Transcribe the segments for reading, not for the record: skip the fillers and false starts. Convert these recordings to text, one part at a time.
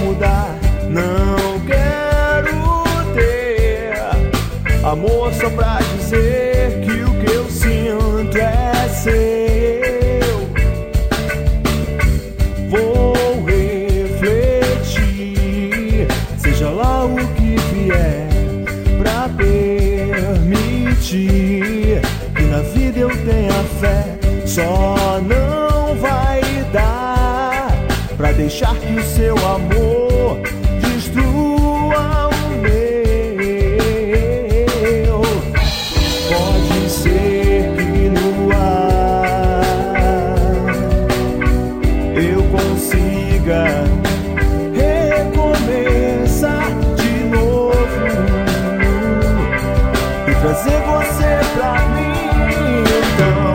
mudar. Não quero ter amor só pra dizer que o que eu sinto é seu. Vou refletir, seja lá o que vier, pra permitir que na vida eu tenha fé. Só não vai dar pra deixar que o seu amor destrua o meu. Pode ser que no ar eu consiga recomeçar de novo e trazer você pra mim. Então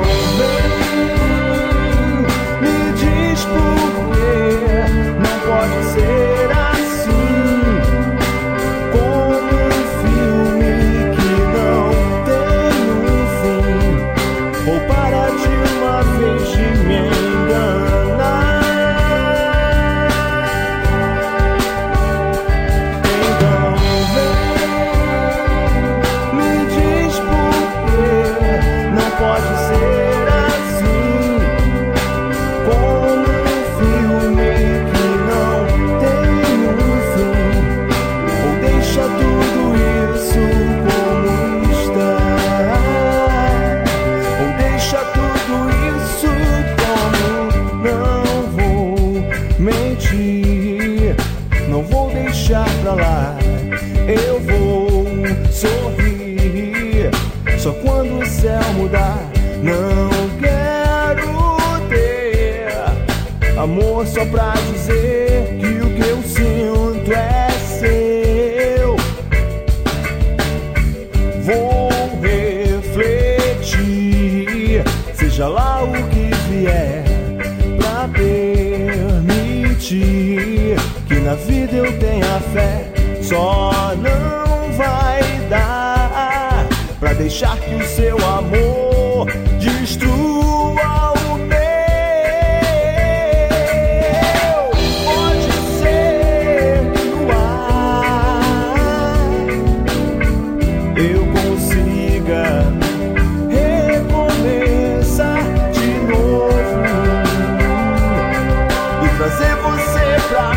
me diz por quê não pode ser assim, como um filme que não tem um fim. Ou para de uma vez de me enganar. Então vem, me diz por quê não pode ser assim, como um filme que não tem um fim. Ou deixa tudo isso como está, ou deixa tudo isso como. Não vou mentir, não vou deixar pra lá. Eu vou sorrir só quando o céu mudar. Não quero ter amor só pra dizer que o que eu sinto é seu. Vou refletir, seja lá o que vier, pra permitir que na vida eu tenha fé. Só não vai dar pra deixar que o seu amor destrua o meu. Pode ser que no ar eu consiga recomeçar de novo e trazer você pra